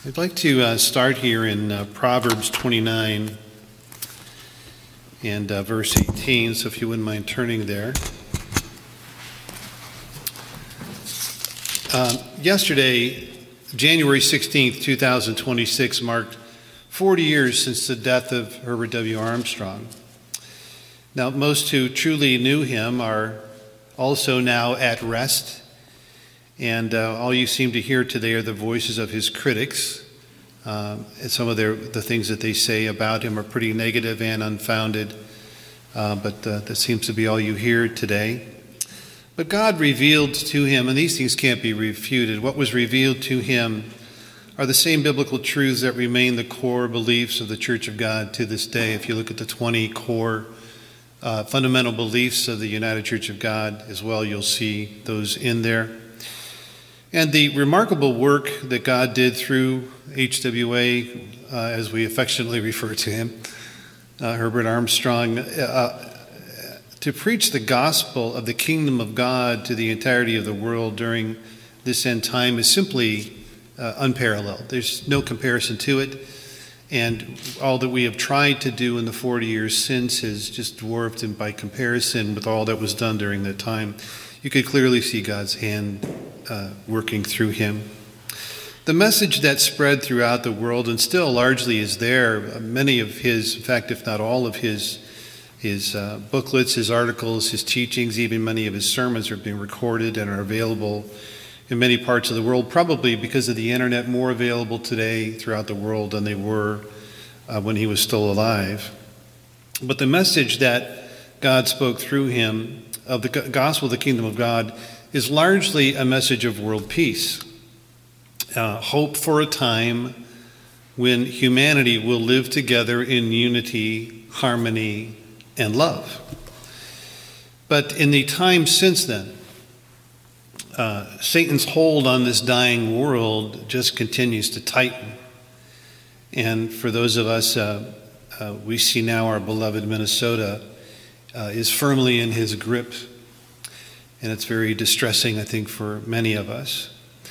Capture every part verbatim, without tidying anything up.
I'd like to uh, start here in uh, Proverbs twenty-nine and uh, verse eighteen, so if you wouldn't mind turning there. Uh, yesterday, January sixteenth, twenty twenty-six, marked forty years since the death of Herbert W. Armstrong. Now, most who truly knew him are also now at rest. And uh, all you seem to hear today are the voices of his critics. Uh, and some of their, the things that they say about him are pretty negative and unfounded. Uh, but uh, that seems to be all you hear today. But God revealed to him, and these things can't be refuted, what was revealed to him are the same biblical truths that remain the core beliefs of the Church of God to this day. If you look at the twenty core uh, fundamental beliefs of the United Church of God as well, you'll see those in there. And the remarkable work that God did through H W A, uh, as we affectionately refer to him, uh, Herbert Armstrong, uh, to preach the gospel of the kingdom of God to the entirety of the world during this end time is simply uh, unparalleled. There's no comparison to it. And all that we have tried to do in the forty years since is just dwarfed and by comparison with all that was done during that time. You could clearly see God's hand uh, working through him. The message that spread throughout the world and still largely is there, many of his, in fact, if not all of his, his uh, booklets, his articles, his teachings, even many of his sermons are being recorded and are available in many parts of the world, probably because of the internet, more available today throughout the world than they were uh, when he was still alive. But the message that God spoke through him of the gospel of the kingdom of God is largely a message of world peace. Uh, hope for a time when humanity will live together in unity, harmony, and love. But in the time since then, uh, Satan's hold on this dying world just continues to tighten. And for those of us, uh, uh, we see now our beloved Minnesota Uh, is firmly in his grip, and it's very distressing, I think, for many of us.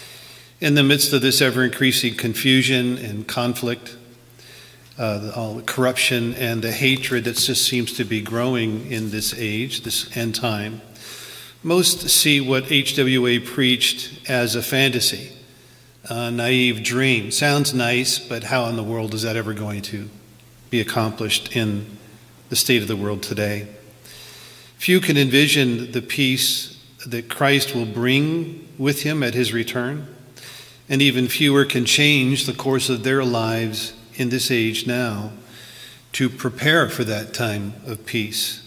In the midst of this ever-increasing confusion and conflict, uh, the, all the corruption and the hatred that just seems to be growing in this age, this end time, most see what H W A preached as a fantasy, a naive dream. Sounds nice, but how in the world is that ever going to be accomplished in the state of the world today? Few can envision the peace that Christ will bring with him at his return, and even fewer can change the course of their lives in this age now to prepare for that time of peace.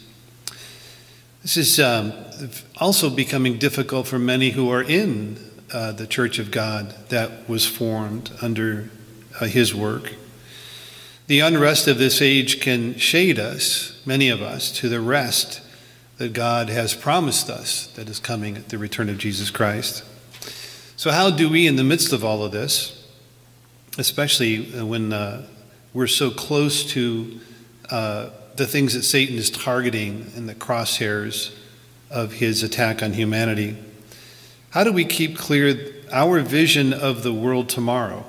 This is um, also becoming difficult for many who are in uh, the Church of God that was formed under uh, his work. The unrest of this age can shade us, many of us, to the rest that God has promised us that is coming at the return of Jesus Christ. So how do we, in the midst of all of this, especially when uh, we're so close to uh, the things that Satan is targeting in the crosshairs of his attack on humanity, how do we keep clear our vision of the world tomorrow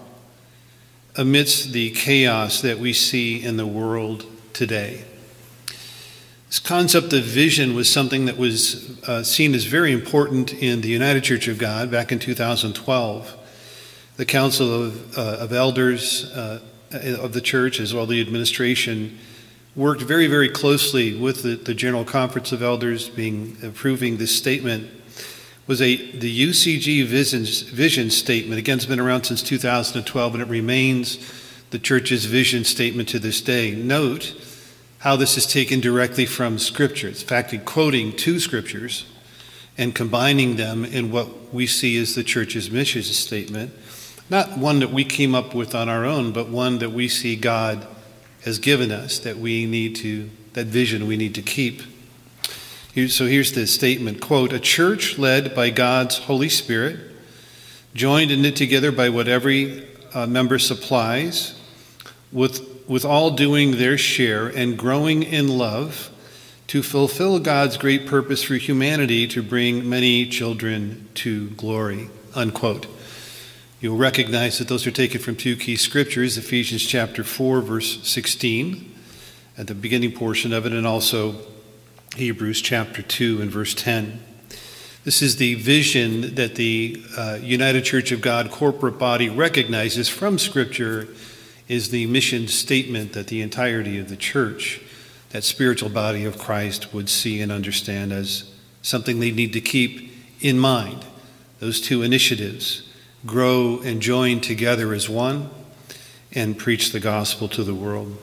amidst the chaos that we see in the world today? This concept of vision was something that was uh, seen as very important in the United Church of God back in two thousand twelve. The Council of, uh, of Elders uh, of the church, as well as the administration, worked very, very closely with the, the General Conference of Elders, being approving this statement. Was a the U C G vision, vision statement. Again, it's been around since two thousand twelve, and it remains the church's vision statement to this day. Note how this is taken directly from scriptures. In fact, in quoting two scriptures and combining them in what we see as the church's mission statement, not one that we came up with on our own, but one that we see God has given us, that we need to, that vision we need to keep. Here, so here's the statement, quote, "A church led by God's Holy Spirit, joined and knit together by what every uh, member supplies, with with all doing their share and growing in love to fulfill God's great purpose for humanity to bring many children to glory," unquote. You'll recognize that those are taken from two key scriptures, Ephesians chapter four, verse sixteen, at the beginning portion of it, and also Hebrews chapter two and verse ten. This is the vision that the uh, United Church of God corporate body recognizes from Scripture is the mission statement that the entirety of the church, that spiritual body of Christ, would see and understand as something they need to keep in mind. Those two initiatives, grow and join together as one and preach the gospel to the world.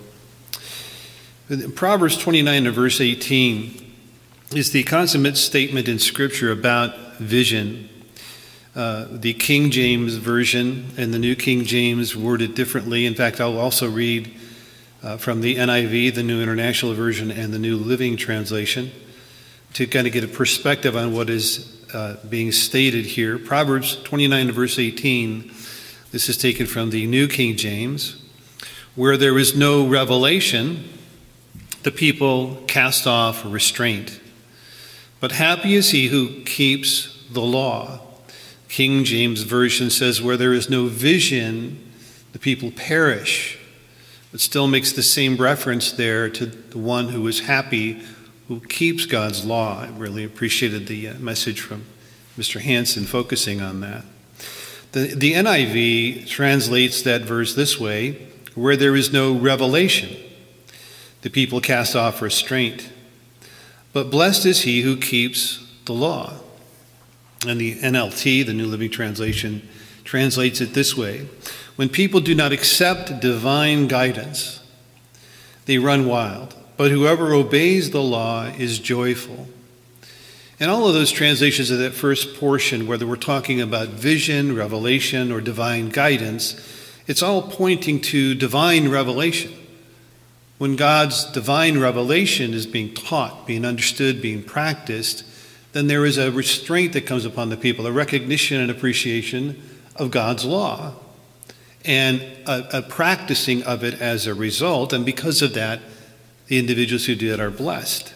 In Proverbs twenty-nine and verse eighteen is the consummate statement in Scripture about vision. Uh, the King James Version and the New King James word it differently. In fact, I'll also read uh, from the N I V, the New International Version, and the New Living Translation to kind of get a perspective on what is uh, being stated here. Proverbs twenty-nine and verse eighteen, this is taken from the New King James. Where there is no revelation, the people cast off restraint. But happy is he who keeps the law. King James Version says, where there is no vision, the people perish. But still makes the same reference there to the one who is happy, who keeps God's law. I really appreciated the message from Mister Hansen focusing on that. The, the N I V translates that verse this way, where there is no revelation, the people cast off restraint. But blessed is he who keeps the law. And the N L T, the New Living Translation, translates it this way. When people do not accept divine guidance, they run wild. But whoever obeys the law is joyful. And all of those translations of that first portion, whether we're talking about vision, revelation, or divine guidance, it's all pointing to divine revelation. When God's divine revelation is being taught, being understood, being practiced, then there is a restraint that comes upon the people, a recognition and appreciation of God's law, and a, a practicing of it as a result. And because of that, the individuals who do it are blessed.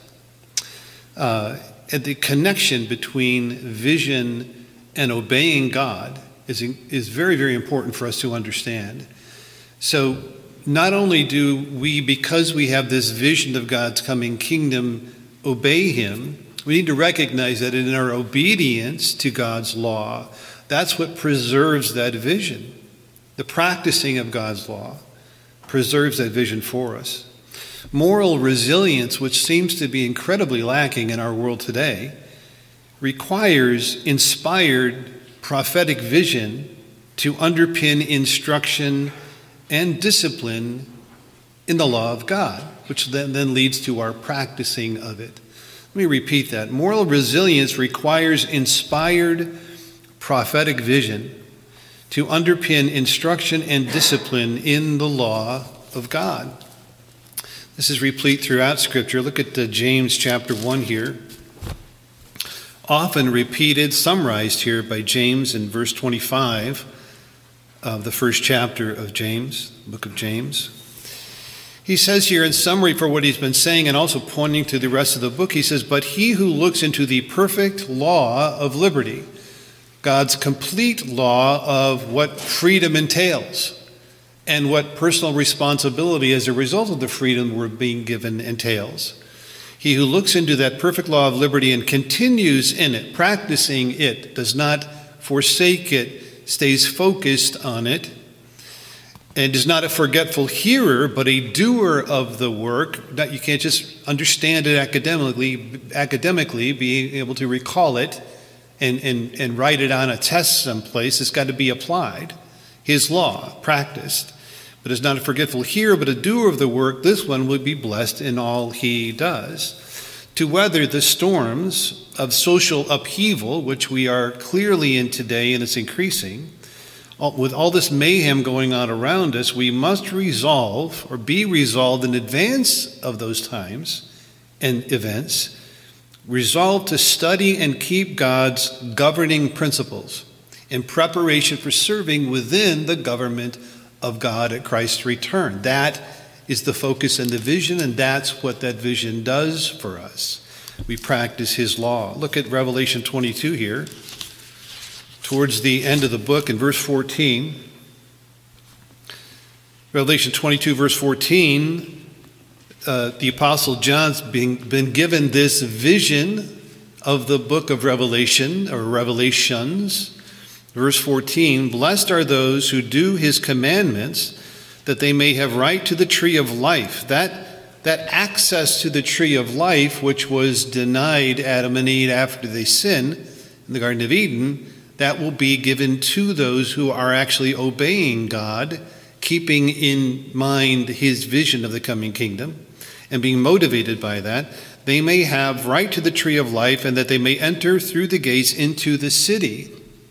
Uh, and the connection between vision and obeying God is, is very, very important for us to understand. So not only do we, because we have this vision of God's coming kingdom, obey him, we need to recognize that in our obedience to God's law, that's what preserves that vision. The practicing of God's law preserves that vision for us. Moral resilience, which seems to be incredibly lacking in our world today, requires inspired prophetic vision to underpin instruction and discipline in the law of God, which then, then leads to our practicing of it. Let me repeat that. Moral resilience requires inspired prophetic vision to underpin instruction and discipline in the law of God. This is replete throughout Scripture. Look at the James chapter one here. Often repeated, summarized here by James in verse twenty-five of the first chapter of James, the book of James. He says here in summary for what he's been saying and also pointing to the rest of the book, he says, but he who looks into the perfect law of liberty, God's complete law of what freedom entails and what personal responsibility as a result of the freedom we're being given entails. He who looks into that perfect law of liberty and continues in it, practicing it, does not forsake it, stays focused on it, and is not a forgetful hearer, but a doer of the work. Not, you can't just understand it academically, academically, being able to recall it and, and, and write it on a test someplace. It's got to be applied. His law, practiced. But is not a forgetful hearer, but a doer of the work. This one will be blessed in all he does. To weather the storms of social upheaval, which we are clearly in today, and it's increasing, with all this mayhem going on around us, we must resolve or be resolved in advance of those times and events, resolve to study and keep God's governing principles in preparation for serving within the government of God at Christ's return. That is the focus and the vision, and that's what that vision does for us. We practice his law. Look at Revelation twenty-two here. towards the end of the book in verse fourteen. Revelation twenty-two, verse fourteen, uh, the Apostle John's being, been given this vision of the book of Revelation, or Revelations. Verse fourteen, blessed are those who do his commandments, that they may have right to the tree of life. That, that access to the tree of life, which was denied Adam and Eve after they sinned in the Garden of Eden, that will be given to those who are actually obeying God, keeping in mind his vision of the coming kingdom, and being motivated by that. They may have right to the tree of life, and that they may enter through the gates into the city.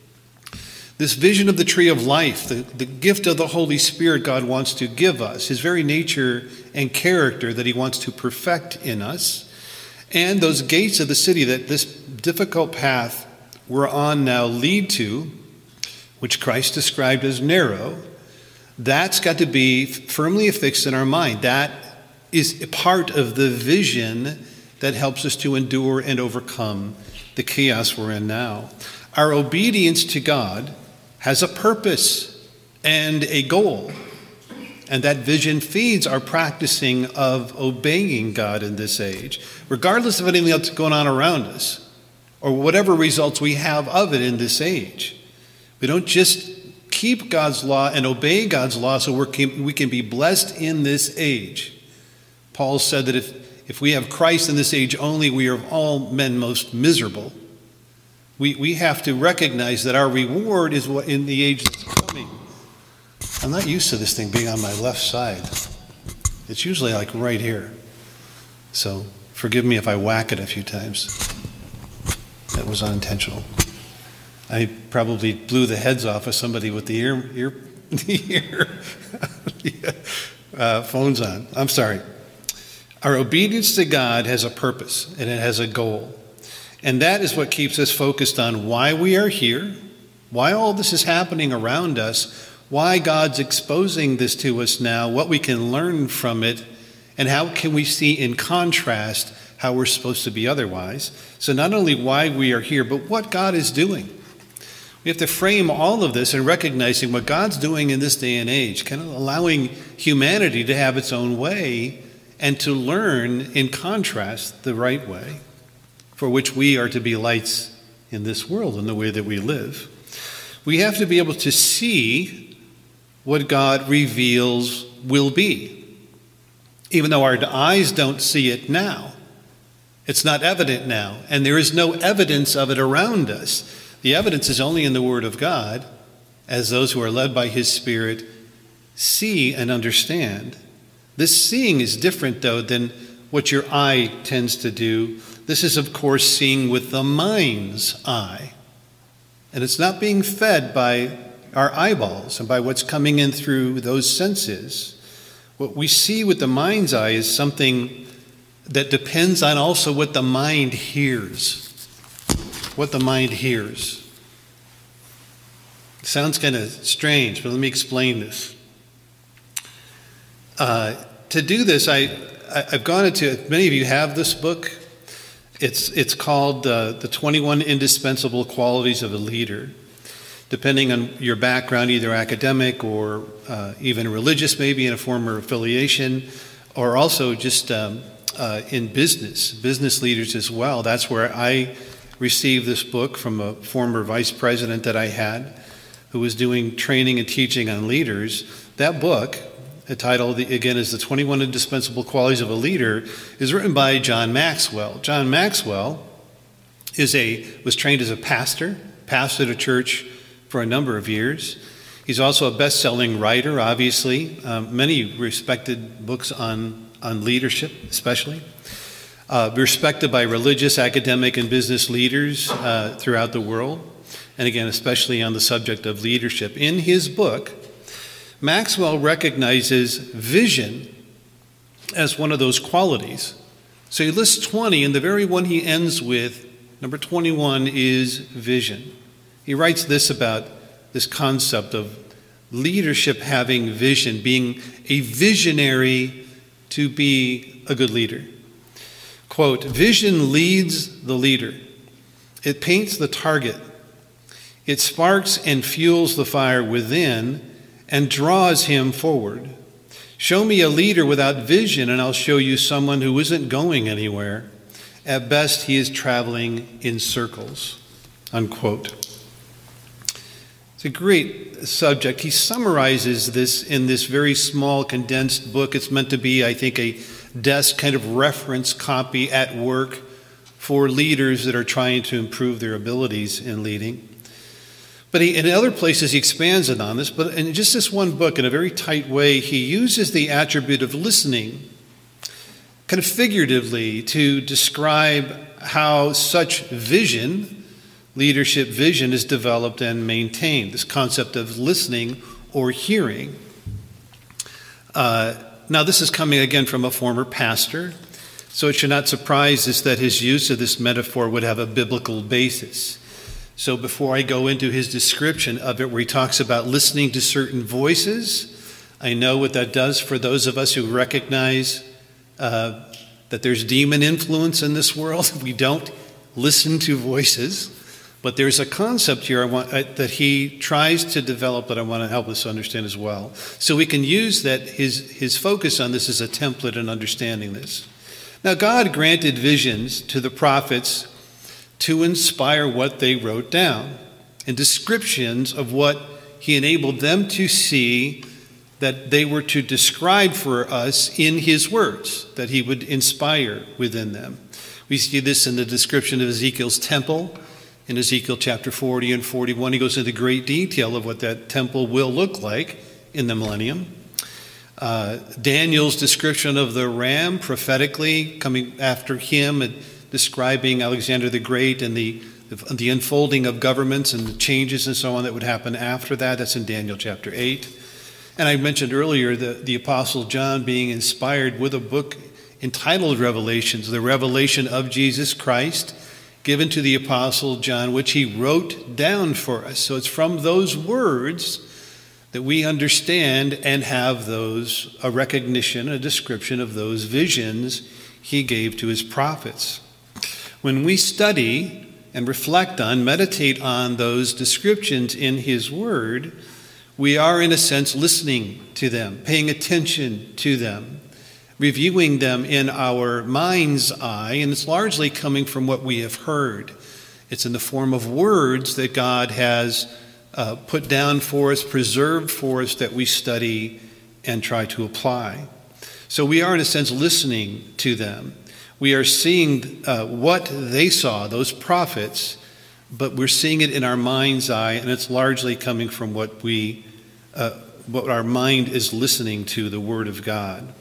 This vision of the tree of life, the, the gift of the Holy Spirit God wants to give us, his very nature and character that he wants to perfect in us, and those gates of the city that this difficult path we're on now lead to, which Christ described as narrow, that's got to be firmly affixed in our mind. That is a part of the vision that helps us to endure and overcome the chaos we're in now. Our obedience to God has a purpose and a goal, and that vision feeds our practicing of obeying God in this age, regardless of anything else going on around us, or whatever results we have of it in this age. We don't just keep God's law and obey God's law so we're, we can be blessed in this age. Paul said that if, if we have Christ in this age only, we are of all men most miserable. We, we have to recognize that our reward is what in the age that's coming. I'm not used to this thing being on my left side. It's usually like right here. So forgive me if I whack it a few times. That was unintentional. I probably blew the heads off of somebody with the ear, ear, ear uh, phones on. I'm sorry. Our obedience to God has a purpose and it has a goal. And that is what keeps us focused on why we are here, why all this is happening around us, why God's exposing this to us now, what we can learn from it, and how can we see in contrast how we're supposed to be otherwise. So not only why we are here, but what God is doing. We have to frame all of this in recognizing what God's doing in this day and age, kind of allowing humanity to have its own way and to learn in contrast the right way, for which we are to be lights in this world in the way that we live. We have to be able to see what God reveals will be, even though our eyes don't see it now. It's not evident now, and there is no evidence of it around us. The evidence is only in the Word of God, as those who are led by His Spirit see and understand. This seeing is different, though, than what your eye tends to do. This is, of course, seeing with the mind's eye. And it's not being fed by our eyeballs and by what's coming in through those senses. What we see with the mind's eye is something that depends on also what the mind hears. What the mind hears. It sounds kind of strange, but let me explain this. Uh, to do this, I, I, I've gone into, many of you have this book. It's, it's called uh, The twenty-one Indispensable Qualities of a Leader. Depending on your background, either academic or uh, even religious, maybe in a former affiliation, or also just um, uh, in business, business leaders as well. That's where I received this book from a former vice president that I had who was doing training and teaching on leaders. That book, titled, again, is The twenty-one Indispensable Qualities of a Leader, is written by John Maxwell. John Maxwell is a was trained as a pastor, pastored a church for a number of years. He's also a best-selling writer, obviously. Um, many respected books on, on leadership, especially. Uh, respected by religious, academic, and business leaders uh, throughout the world. And again, especially on the subject of leadership. In his book, Maxwell recognizes vision as one of those qualities. So he lists twenty, and the very one he ends with, number twenty-one, is vision. He writes this about this concept of leadership having vision, being a visionary to be a good leader. Quote, vision leads the leader. It paints the target. It sparks and fuels the fire within and draws him forward. Show me a leader without vision, and I'll show you someone who isn't going anywhere. At best, he is traveling in circles." Unquote. It's a great subject. He summarizes this in this very small, condensed book. It's meant to be, I think, a desk kind of reference copy at work for leaders that are trying to improve their abilities in leading. But he, in other places, he expands it on this. But in just this one book, in a very tight way, he uses the attribute of listening, kind of figuratively, to describe how such vision, leadership vision, is developed and maintained. This concept of listening or hearing. Uh, now, this is coming again from a former pastor, so it should not surprise us that his use of this metaphor would have a biblical basis. So before I go into his description of it, where he talks about listening to certain voices, I know what that does for those of us who recognize uh, that there's demon influence in this world. We don't listen to voices. But there's a concept here I want, uh, that he tries to develop that I want to help us understand as well. So we can use that his, his focus on this as a template in understanding this. Now, God granted visions to the prophets to inspire what they wrote down, and descriptions of what he enabled them to see that they were to describe for us in his words, that he would inspire within them. We see this in the description of Ezekiel's temple. In Ezekiel chapter forty and forty-one, he goes into great detail of what that temple will look like in the millennium. Uh, Daniel's description of the ram prophetically coming after him and describing Alexander the Great and the, the unfolding of governments and the changes and so on that would happen after that. That's in Daniel chapter eight. And I mentioned earlier the, the Apostle John being inspired with a book entitled Revelations, the revelation of Jesus Christ, given to the Apostle John, which he wrote down for us. So it's from those words that we understand and have those, a recognition, a description of those visions he gave to his prophets. When we study and reflect on, meditate on those descriptions in his word, we are in a sense listening to them, paying attention to them, reviewing them in our mind's eye, and it's largely coming from what we have heard. It's in the form of words that God has uh, put down for us, preserved for us, that we study and try to apply. So we are, in a sense, listening to them. We are seeing uh, what they saw, those prophets, but we're seeing it in our mind's eye, and it's largely coming from what we, uh, what our mind is listening to, the Word of God.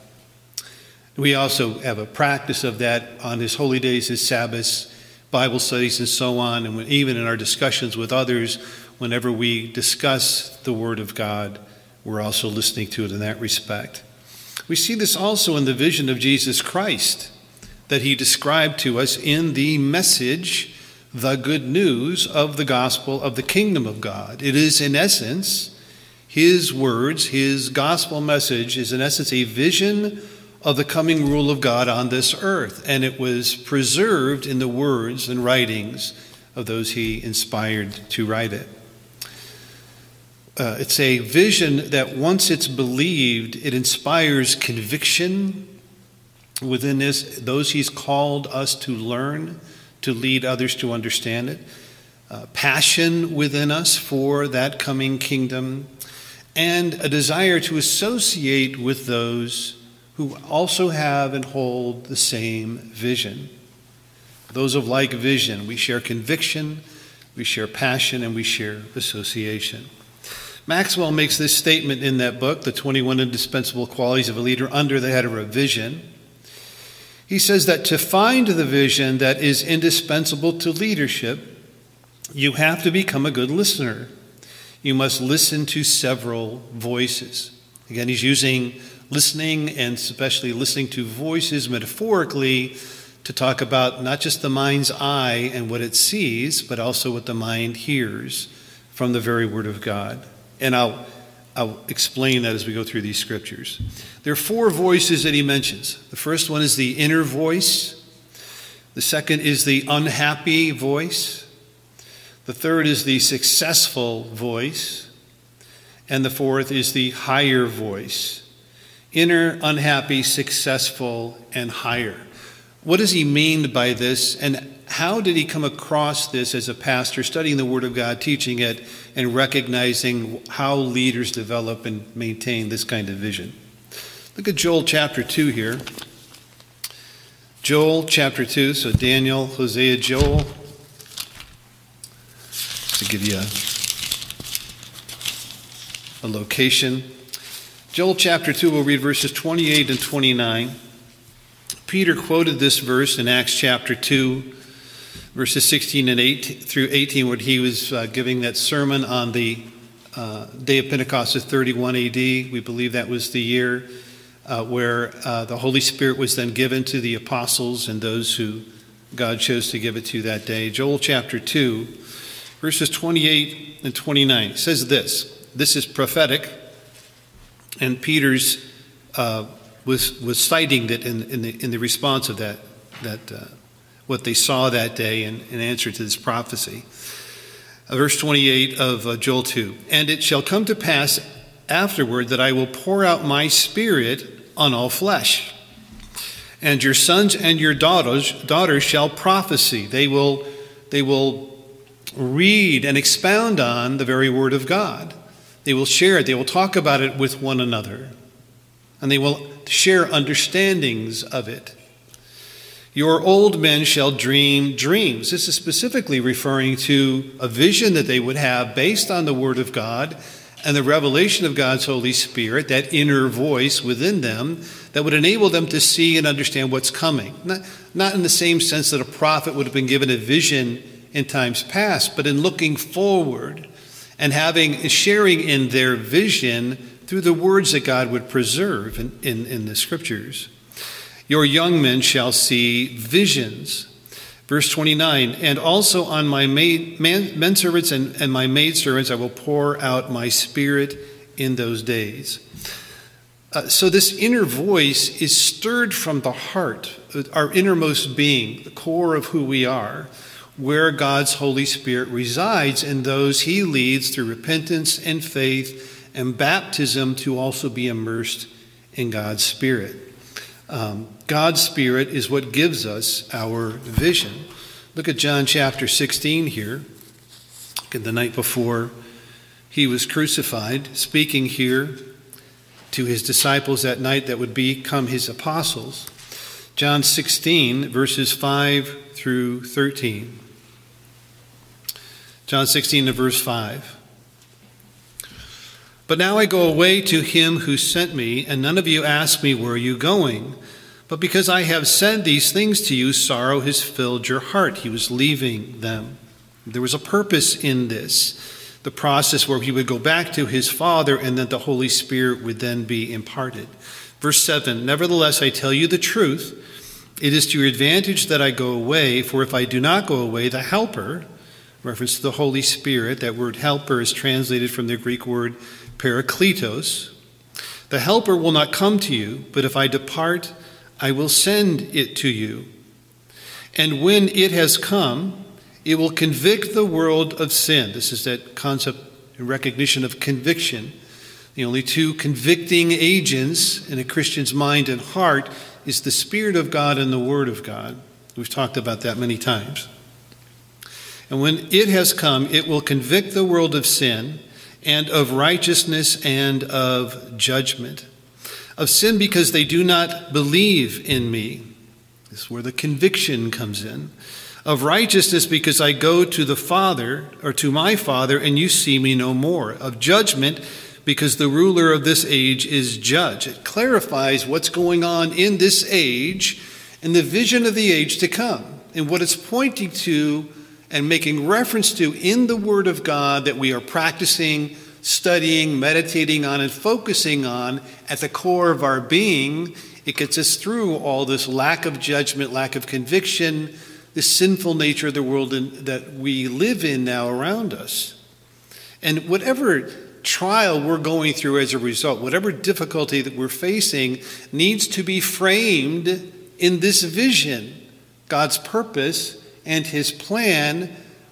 We also have a practice of that on his holy days, his Sabbaths, Bible studies, and so on, and when, even in our discussions with others, whenever we discuss the Word of God, we're also listening to it in that respect. We see this also in the vision of Jesus Christ that he described to us in the message, the good news of the gospel of the kingdom of God. It is, in essence, his words, his gospel message is, in essence, a vision of the coming rule of God on this earth, and it was preserved in the words and writings of those he inspired to write it. Uh, it's a vision that once it's believed, it inspires conviction within this, those he's called us to learn, to lead others to understand it, uh, passion within us for that coming kingdom, and a desire to associate with those who also have and hold the same vision. Those of like vision, we share conviction, we share passion, and we share association. Maxwell makes this statement in that book, The twenty-one Indispensable Qualities of a Leader, under the header of vision. He says that to find the vision that is indispensable to leadership, you have to become a good listener. You must listen to several voices. Again, he's using listening, and especially listening to voices metaphorically, to talk about not just the mind's eye and what it sees, but also what the mind hears from the very Word of God. And I'll, I'll explain that as we go through these scriptures. There are four voices that he mentions. The first one is the inner voice. The second is the unhappy voice. The third is the successful voice. And the fourth is the higher voice. Inner, unhappy, successful, and higher. What does he mean by this? And how did he come across this as a pastor, studying the Word of God, teaching it, and recognizing how leaders develop and maintain this kind of vision? Look at Joel chapter two here. Joel chapter two, so Daniel, Hosea, Joel. To give you a, a location. Joel chapter two, we'll read verses twenty-eight and twenty-nine. Peter quoted this verse in Acts chapter two, verses sixteen and eight through eighteen, when he was uh, giving that sermon on the uh, day of Pentecost of thirty-one A D. We believe that was the year uh, where uh, the Holy Spirit was then given to the apostles and those who God chose to give it to that day. Joel chapter two, verses twenty-eight and twenty-nine. It says this. This is prophetic, and Peter's uh, was was citing that in, in the in the response of that that uh, what they saw that day in, in answer to this prophecy. Uh, verse twenty-eight of uh, Joel two. And it shall come to pass afterward that I will pour out my spirit on all flesh, and your sons and your daughters daughters shall prophesy. They will they will read and expound on the very word of God. They will share it. They will talk about it with one another. And they will share understandings of it. Your old men shall dream dreams. This is specifically referring to a vision that they would have based on the word of God and the revelation of God's Holy Spirit, that inner voice within them that would enable them to see and understand what's coming. Not, not in the same sense that a prophet would have been given a vision in times past, but in looking forward and having sharing in their vision through the words that God would preserve in, in, in the scriptures. Your young men shall see visions. Verse twenty-nine, and also on my maid, man, men servants and, and my maid servants I will pour out my spirit in those days. Uh, so this inner voice is stirred from the heart, our innermost being, the core of who we are, where God's Holy Spirit resides in those he leads through repentance and faith and baptism to also be immersed in God's Spirit. Um, God's Spirit is what gives us our vision. Look at John chapter sixteen here. Look at the night before he was crucified, speaking here to his disciples that night that would become his apostles. John sixteen, verses five through thirteen. John sixteen and verse five. But now I go away to him who sent me, and none of you ask me, where are you going? But because I have said these things to you, sorrow has filled your heart. He was leaving them. There was a purpose in this, the process where he would go back to his Father and that the Holy Spirit would then be imparted. Verse seven, nevertheless, I tell you the truth. It is to your advantage that I go away, for if I do not go away, the Helper, reference to the Holy Spirit, that word helper is translated from the Greek word parakletos. The Helper will not come to you, but if I depart, I will send it to you. And when it has come, it will convict the world of sin. This is that concept and recognition of conviction. The only two convicting agents in a Christian's mind and heart is the Spirit of God and the Word of God. We've talked about that many times. And when it has come, it will convict the world of sin and of righteousness and of judgment. Of sin because they do not believe in me. This is where the conviction comes in. Of righteousness because I go to the Father, or to my Father, and you see me no more. Of judgment because the ruler of this age is judge. It clarifies what's going on in this age and the vision of the age to come, and what it's pointing to and making reference to in the Word of God that we are practicing, studying, meditating on, and focusing on at the core of our being. It gets us through all this lack of judgment, lack of conviction, this sinful nature of the world in, that we live in now around us. And whatever trial we're going through as a result, whatever difficulty that we're facing, needs to be framed in this vision, God's purpose and his plan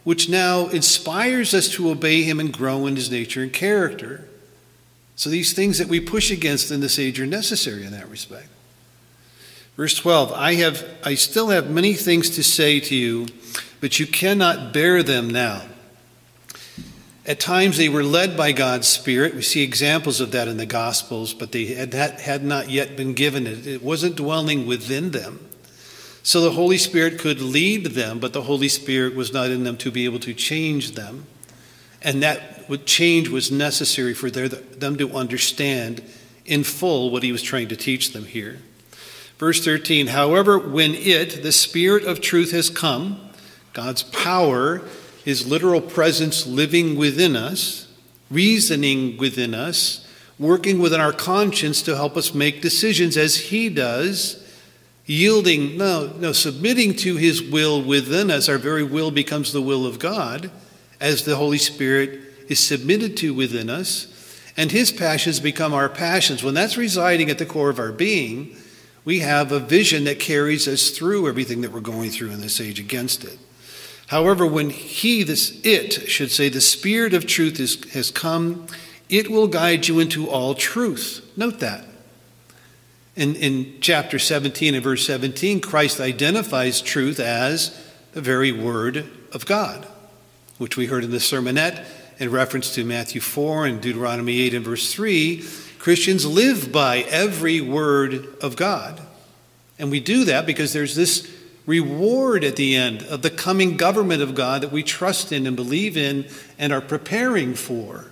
which now inspires us to obey him and grow in his nature and character. So these things that we push against in this age are necessary in that respect. Verse twelve, I have, I still have many things to say to you, but you cannot bear them now. At times they were led by God's Spirit. We see examples of that in the Gospels, but they had, had not yet been given it. It wasn't dwelling within them. So the Holy Spirit could lead them, but the Holy Spirit was not in them to be able to change them. And that change was necessary for their, them to understand in full what he was trying to teach them here. Verse thirteen, however, when it, the Spirit of truth, has come, God's power, his literal presence living within us, reasoning within us, working within our conscience to help us make decisions as he does, yielding, no, no, submitting to his will within us. Our very will becomes the will of God as the Holy Spirit is submitted to within us, and his passions become our passions. When that's residing at the core of our being, we have a vision that carries us through everything that we're going through in this age against it. However, when he, this it, should say, the Spirit of truth is, has come, it will guide you into all truth. Note that. In, in chapter seventeen and verse seventeen, Christ identifies truth as the very word of God, which we heard in the sermonette in reference to Matthew four and Deuteronomy eight and verse three. Christians live by every word of God. And we do that because there's this reward at the end of the coming government of God that we trust in and believe in and are preparing for.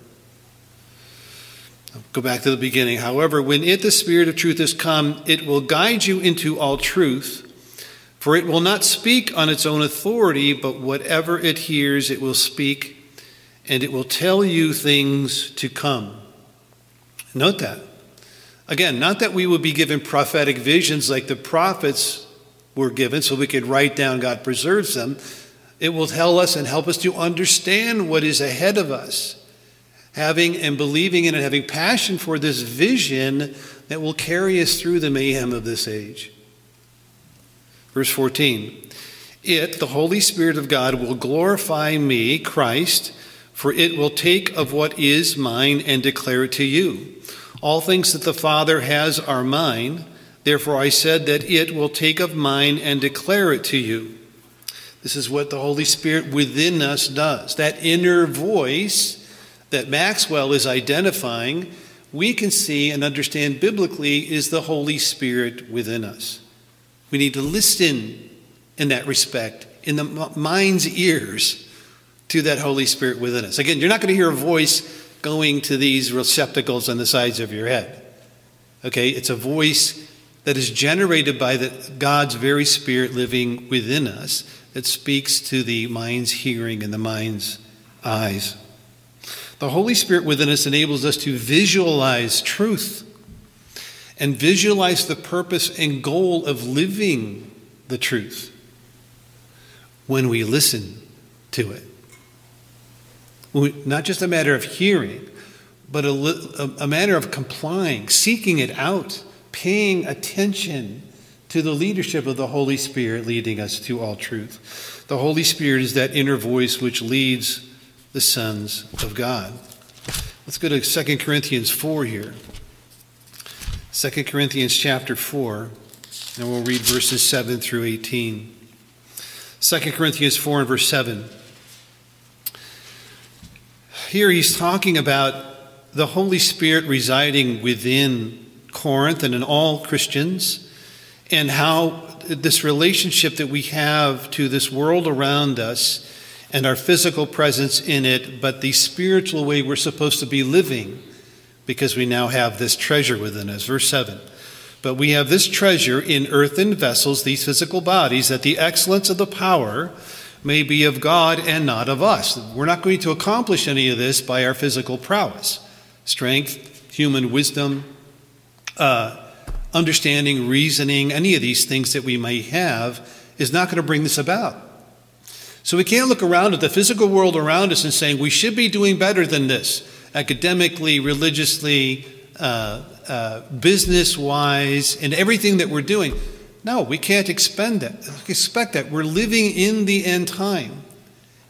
I'll go back to the beginning. However, when it, the Spirit of truth, has come, it will guide you into all truth. For it will not speak on its own authority, but whatever it hears, it will speak, and it will tell you things to come. Note that. Again, not that we would be given prophetic visions like the prophets were given so we could write down, God preserves them. It will tell us and help us to understand what is ahead of us, having and believing in and having passion for this vision that will carry us through the mayhem of this age. Verse fourteen, it, the Holy Spirit of God, will glorify me, Christ, for it will take of what is mine and declare it to you. All things that the Father has are mine. Therefore I said that it will take of mine and declare it to you. This is what the Holy Spirit within us does. That inner voice that Maxwell is identifying, we can see and understand biblically is the Holy Spirit within us. We need to listen in that respect, in the mind's ears, to that Holy Spirit within us. Again, you're not going to hear a voice going to these receptacles on the sides of your head. Okay, it's a voice that is generated by the, God's very Spirit living within us that speaks to the mind's hearing and the mind's eyes. The Holy Spirit within us enables us to visualize truth and visualize the purpose and goal of living the truth when we listen to it. Not just a matter of hearing, but a, a matter of complying, seeking it out, paying attention to the leadership of the Holy Spirit leading us to all truth. The Holy Spirit is that inner voice which leads the sons of God. Let's go to Second Corinthians four here. Second Corinthians chapter four, and we'll read verses seven through eighteen. Second Corinthians four and verse seven. Here he's talking about the Holy Spirit residing within Corinth and in all Christians, and how this relationship that we have to this world around us and our physical presence in it, but the spiritual way we're supposed to be living because we now have this treasure within us. Verse seven. But we have this treasure in earthen vessels, these physical bodies, that the excellence of the power may be of God and not of us. We're not going to accomplish any of this by our physical prowess, strength, human wisdom, uh, understanding, reasoning, any of these things that we may have is not going to bring this about. So we can't look around at the physical world around us and saying we should be doing better than this, academically, religiously, uh, uh, business-wise, and everything that we're doing. No, we can't expend that, expect that. We're living in the end time.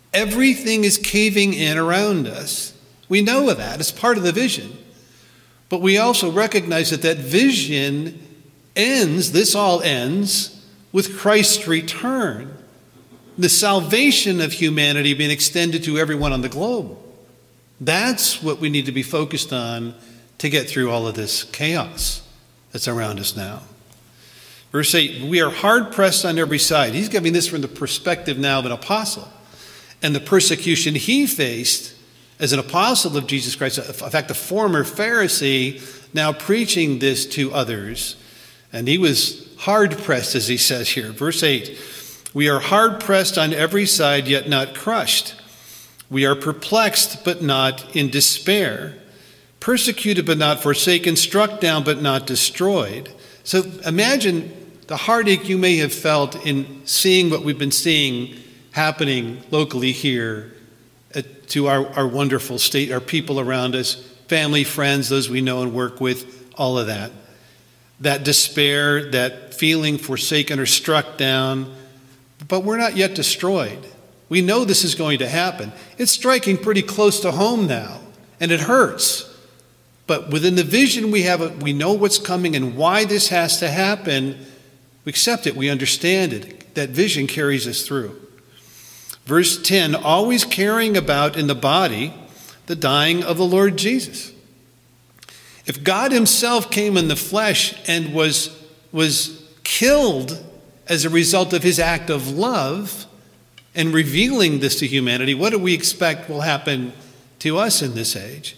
Everything is caving in around us. We know of that. It's part of the vision. But we also recognize that that vision ends, this all ends, with Christ's return. The salvation of humanity being extended to everyone on the globe. That's what we need to be focused on to get through all of this chaos that's around us now. Verse eight, we are hard pressed on every side. He's giving this from the perspective now of an apostle. And the persecution he faced as an apostle of Jesus Christ, in fact, a former Pharisee, now preaching this to others. And he was hard pressed, as he says here. Verse eight, we are hard pressed on every side, yet not crushed. We are perplexed, but not in despair. Persecuted, but not forsaken. Struck down, but not destroyed. So imagine the heartache you may have felt in seeing what we've been seeing happening locally here at, to our, our wonderful state, our people around us, family, friends, those we know and work with, all of that. That despair, that feeling forsaken or struck down, but we're not yet destroyed. We know this is going to happen. It's striking pretty close to home now, and it hurts. But within the vision we have, we know what's coming and why this has to happen. We accept it. We understand it. That vision carries us through. Verse ten, always carrying about in the body the dying of the Lord Jesus. If God himself came in the flesh and was, was killed as a result of his act of love and revealing this to humanity, what do we expect will happen to us in this age?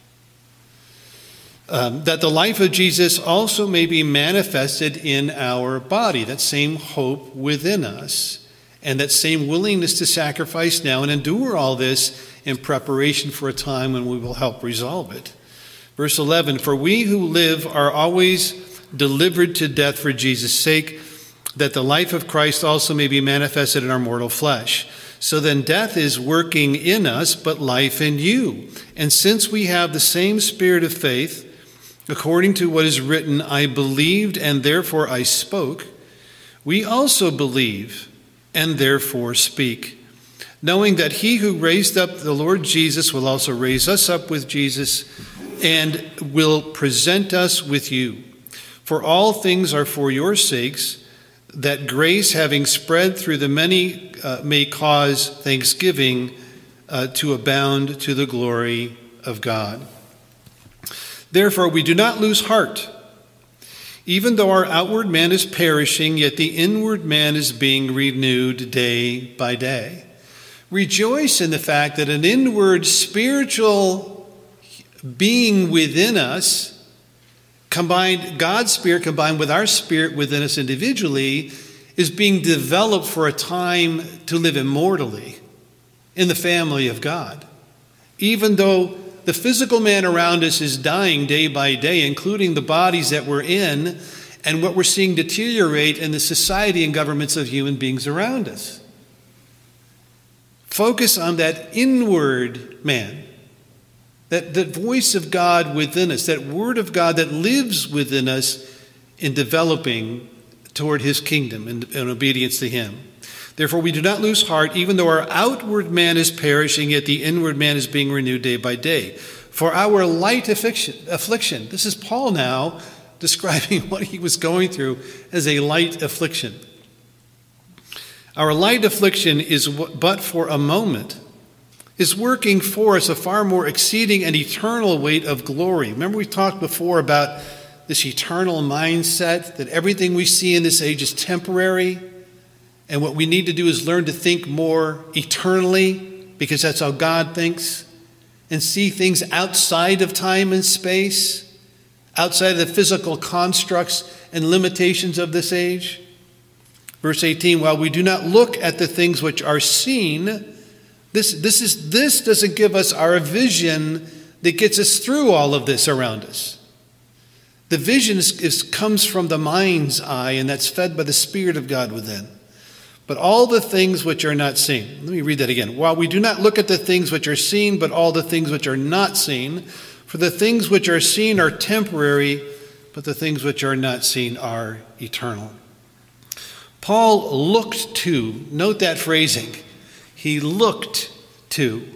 Um, that the life of Jesus also may be manifested in our body, that same hope within us. And that same willingness to sacrifice now and endure all this in preparation for a time when we will help resolve it. Verse eleven, for we who live are always delivered to death for Jesus' sake, that the life of Christ also may be manifested in our mortal flesh. So then death is working in us, but life in you. And since we have the same spirit of faith, according to what is written, I believed and therefore I spoke, we also believe and therefore speak, knowing that he who raised up the Lord Jesus will also raise us up with Jesus and will present us with you. For all things are for your sakes, that grace, having spread through the many, uh, may cause thanksgiving uh, to abound to the glory of God. Therefore, we do not lose heart. Even though our outward man is perishing, yet the inward man is being renewed day by day. Rejoice in the fact that an inward spiritual being within us, combined, God's spirit combined with our spirit within us individually, is being developed for a time to live immortally in the family of God. Even though the physical man around us is dying day by day, including the bodies that we're in and what we're seeing deteriorate in the society and governments of human beings around us. Focus on that inward man, that, that voice of God within us, that word of God that lives within us in developing toward his kingdom and in obedience to him. Therefore, we do not lose heart, even though our outward man is perishing, yet the inward man is being renewed day by day. For our light affliction, affliction, this is Paul now describing what he was going through as a light affliction. Our light affliction is but for a moment, is working for us a far more exceeding and eternal weight of glory. Remember we talked before about this eternal mindset, that everything we see in this age is temporary. And what we need to do is learn to think more eternally, because that's how God thinks, and see things outside of time and space, outside of the physical constructs and limitations of this age. Verse eighteen, while we do not look at the things which are seen, this, this, is, this doesn't give us our vision that gets us through all of this around us. The vision is, is, comes from the mind's eye, and that's fed by the Spirit of God within. But all the things which are not seen. Let me read that again. While we do not look at the things which are seen, but all the things which are not seen. For the things which are seen are temporary, but the things which are not seen are eternal. Paul looked to, note that phrasing. he looked to.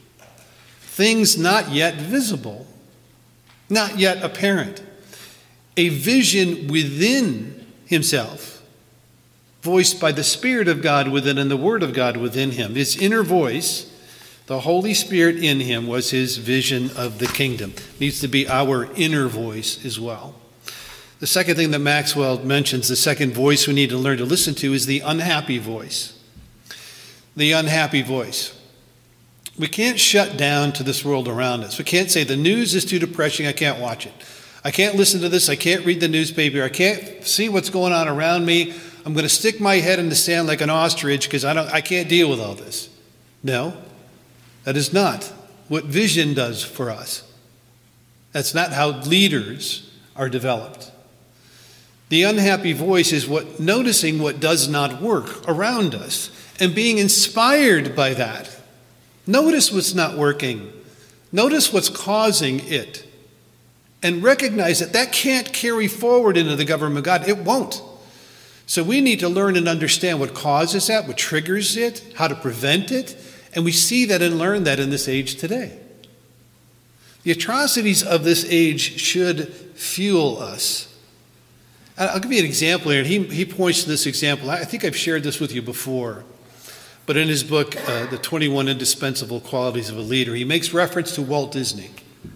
Things not yet visible, not yet apparent. A vision within himself, voiced by the Spirit of God within and the Word of God within him. His inner voice, the Holy Spirit in him, was his vision of the kingdom. It needs to be our inner voice as well. The second thing that Maxwell mentions, the second voice we need to learn to listen to, is the unhappy voice. The unhappy voice. We can't shut down to this world around us. We can't say the news is too depressing, I can't watch it. I can't listen to this, I can't read the newspaper, I can't see what's going on around me. I'm going to stick my head in the sand like an ostrich because I don't I can't deal with all this. No. That is not what vision does for us. That's not how leaders are developed. The unhappy voice is what noticing what does not work around us and being inspired by that. Notice what's not working. Notice what's causing it. And recognize that that can't carry forward into the government of God. It won't. So we need to learn and understand what causes that, what triggers it, how to prevent it. And we see that and learn that in this age today. The atrocities of this age should fuel us. I'll give you an example here. He, he points to this example. I think I've shared this with you before. But in his book, uh, The twenty-one Indispensable Qualities of a Leader, he makes reference to Walt Disney.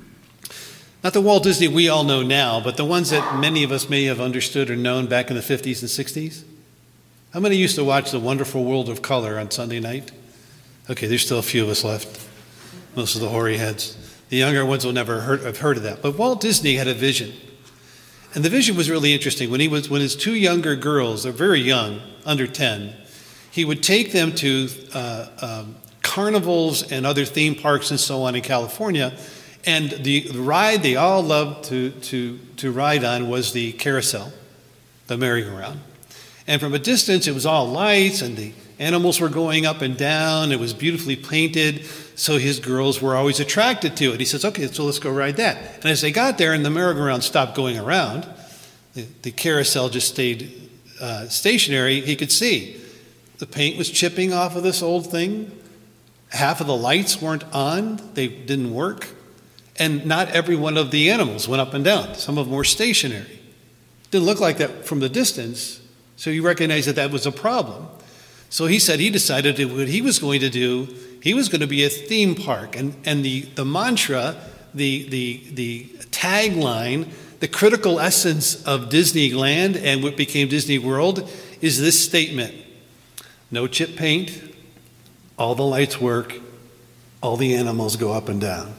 Not the Walt Disney we all know now, but the ones that many of us may have understood or known back in the fifties and sixties. How many used to watch The Wonderful World of Color on Sunday night? Okay, there's still a few of us left. Most of the hoary heads. The younger ones will never heard, have heard of that. But Walt Disney had a vision. And the vision was really interesting. When he was, when his two younger girls, they're very young, under ten, he would take them to uh, um, carnivals and other theme parks and so on in California. And the ride they all loved to, to, to ride on was the carousel, the merry-go-round. And from a distance, it was all lights and the animals were going up and down. It was beautifully painted. So his girls were always attracted to it. He says, okay, so let's go ride that. And as they got there and the merry-go-round stopped going around, the, the carousel just stayed uh, stationary, he could see the paint was chipping off of this old thing. Half of the lights weren't on. They didn't work. And not every one of the animals went up and down. Some of them were stationary. Didn't look like that from the distance. So you recognize that that was a problem. So he said he decided that what he was going to do, he was going to be a theme park. And, and the, the mantra, the, the, the tagline, the critical essence of Disneyland and what became Disney World is this statement: no chip paint, all the lights work, all the animals go up and down.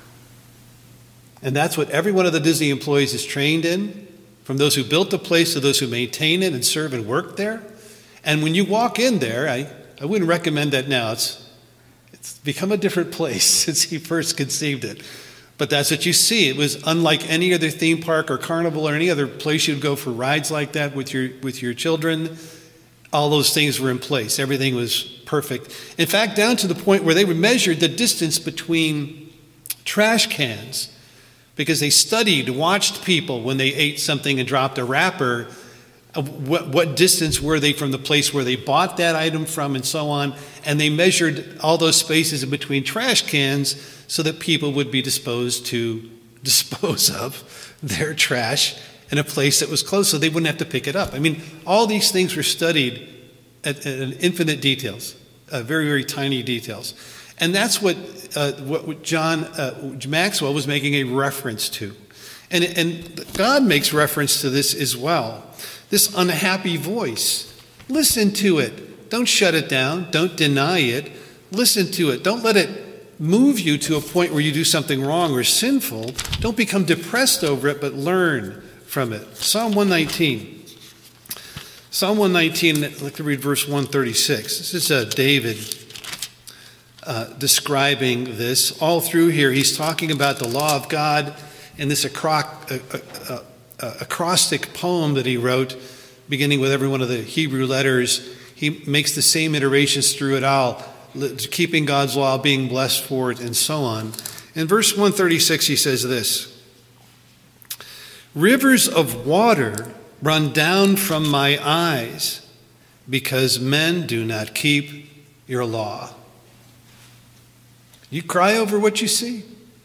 And that's what every one of the Disney employees is trained in, from those who built the place to those who maintain it and serve and work there. And when you walk in there, I, I wouldn't recommend that now. It's, it's become a different place since he first conceived it. But that's what you see. It was unlike any other theme park or carnival or any other place you'd go for rides like that with your, with your children. All those things were in place. Everything was perfect. In fact, down to the point where they measured the distance between trash cans, because they studied, watched people when they ate something and dropped a wrapper, what, what distance were they from the place where they bought that item from and so on. And they measured all those spaces in between trash cans so that people would be disposed to dispose of their trash in a place that was close so they wouldn't have to pick it up. I mean, all these things were studied at, at infinite details, uh, very, very tiny details. And that's what uh, what John uh, Maxwell was making a reference to. And, and God makes reference to this as well. This unhappy voice. Listen to it. Don't shut it down. Don't deny it. Listen to it. Don't let it move you to a point where you do something wrong or sinful. Don't become depressed over it, but learn from it. Psalm one nineteen. Psalm one nineteen, I'd like to read verse one thirty-six. This is uh, David uh, describing this. All through here, he's talking about the law of God in this acro- uh, uh, uh, acrostic poem that he wrote, beginning with every one of the Hebrew letters. He makes the same iterations through it all, keeping God's law, being blessed for it, and so on. In verse one thirty-six, he says this: rivers of water run down from my eyes because men do not keep your law. You cry over what you see.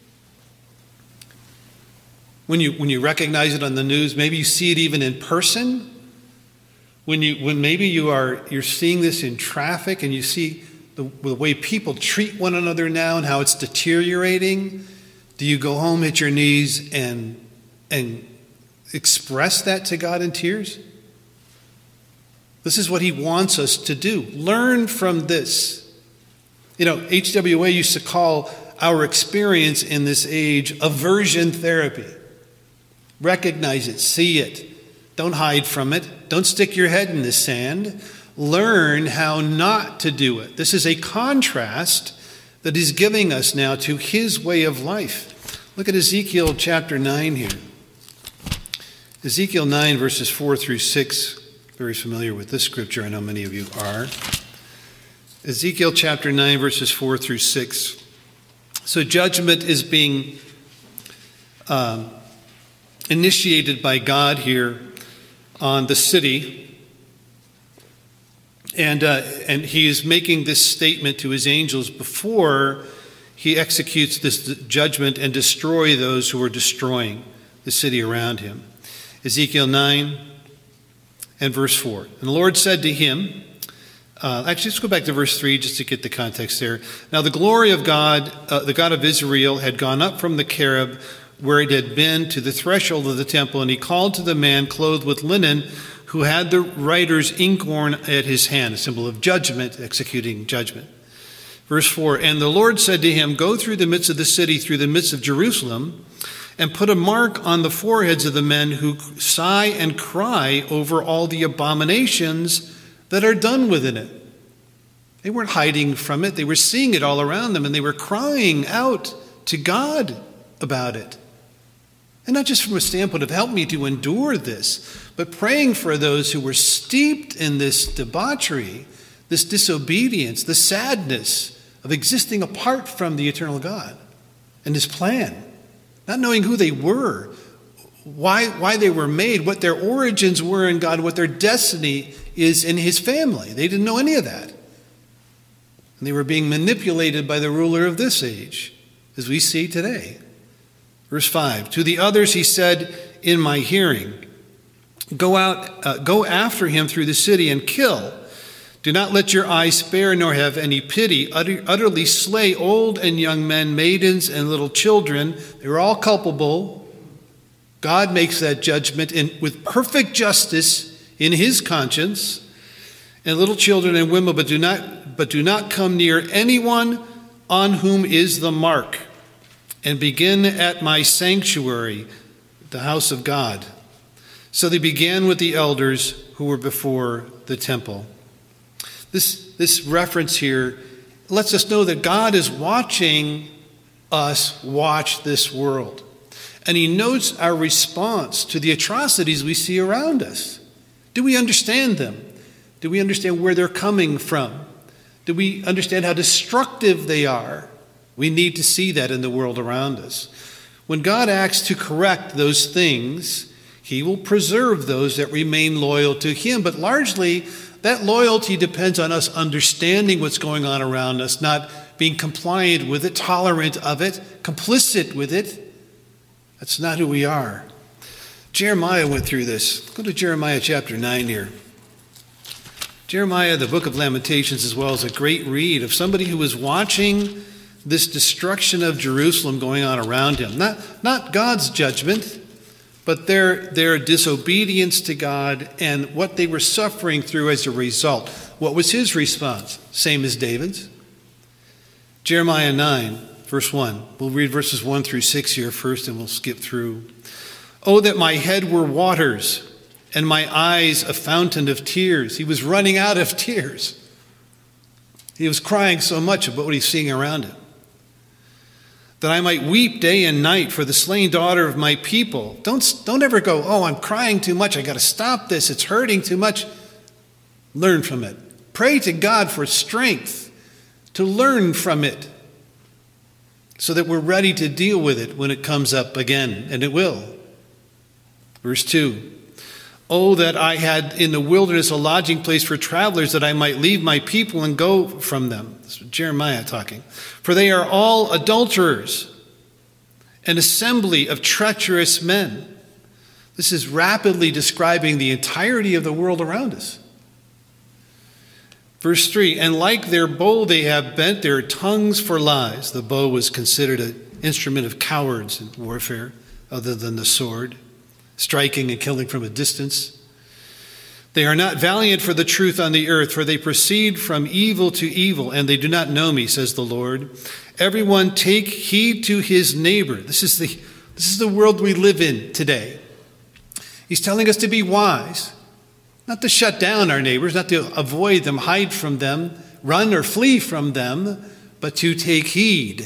When you when you recognize it on the news, maybe you see it even in person. When you when maybe you are you're seeing this in traffic and you see the, the way people treat one another now and how it's deteriorating, do you go home, hit your knees, and and express that to God in tears? This is what he wants us to do. Learn from this. You know, H W A used to call our experience in this age aversion therapy. Recognize it, see it. Don't hide from it. Don't stick your head in the sand. Learn how not to do it. This is a contrast that he's giving us now to his way of life. Look at Ezekiel chapter nine here. Ezekiel nine, verses four through six. Very familiar with this scripture. I know many of you are. Ezekiel chapter nine, verses four through six. So judgment is being um, initiated by God here on the city. And, uh, and he is making this statement to his angels before he executes this judgment and destroy those who are destroying the city around him. Ezekiel nine and verse four. And the Lord said to him, Uh, actually, let's go back to verse three just to get the context there. Now, the glory of God, uh, the God of Israel, had gone up from the cherub where it had been to the threshold of the temple, and he called to the man clothed with linen who had the writer's inkhorn at his hand, a symbol of judgment, executing judgment. Verse four, and the Lord said to him, go through the midst of the city, through the midst of Jerusalem, and put a mark on the foreheads of the men who sigh and cry over all the abominations that are done within it. They weren't hiding from it. They were seeing it all around them, and they were crying out to God about it. And not just from a standpoint of help me to endure this, but praying for those who were steeped in this debauchery, this disobedience, the sadness of existing apart from the eternal God and his plan, not knowing who they were, why, why they were made, what their origins were in God, what their destiny is in his family. They didn't know any of that. And they were being manipulated by the ruler of this age, as we see today. Verse five, to the others he said in my hearing, go out, uh, go after him through the city and kill. Do not let your eyes spare nor have any pity. Utter, utterly slay old and young men, maidens and little children. They were all culpable. God makes that judgment in, with perfect justice in his conscience. And little children and women, but do not, but do not come near anyone on whom is the mark. And begin at my sanctuary, the house of God. So they began with the elders who were before the temple. This, this reference here lets us know that God is watching us watch this world. And he notes our response to the atrocities we see around us. Do we understand them? Do we understand where they're coming from? Do we understand how destructive they are? We need to see that in the world around us. When God acts to correct those things, he will preserve those that remain loyal to him. But largely, that loyalty depends on us understanding what's going on around us, not being compliant with it, tolerant of it, complicit with it. That's not who we are. Jeremiah went through this. Go to Jeremiah chapter nine here. Jeremiah, the book of Lamentations, as well, is a great read of somebody who was watching this destruction of Jerusalem going on around him. Not, not God's judgment, but their, their disobedience to God and what they were suffering through as a result. What was his response? Same as David's. Jeremiah nine, verse one. We'll read verses one through six here first, and we'll skip through. Oh, that my head were waters, and my eyes a fountain of tears. He was running out of tears. He was crying so much about what he's seeing around him. That I might weep day and night for the slain daughter of my people. Don't, don't ever go, oh, I'm crying too much. I got to stop this. It's hurting too much. Learn from it. Pray to God for strength to learn from it so that we're ready to deal with it when it comes up again, and it will. Verse two, Oh, that I had in the wilderness a lodging place for travelers, that I might leave my people and go from them. This is Jeremiah talking. For they are all adulterers, an assembly of treacherous men. This is rapidly describing the entirety of the world around us. Verse three, and like their bow they have bent their tongues for lies. The bow was considered an instrument of cowards in warfare, other than the sword, striking and killing from a distance. They are not valiant for the truth on the earth, for they proceed from evil to evil, and they do not know me, says the Lord. Everyone take heed to his neighbor. This is the, this is the world we live in today. He's telling us to be wise, not to shut down our neighbors, not to avoid them, hide from them, run or flee from them, but to take heed.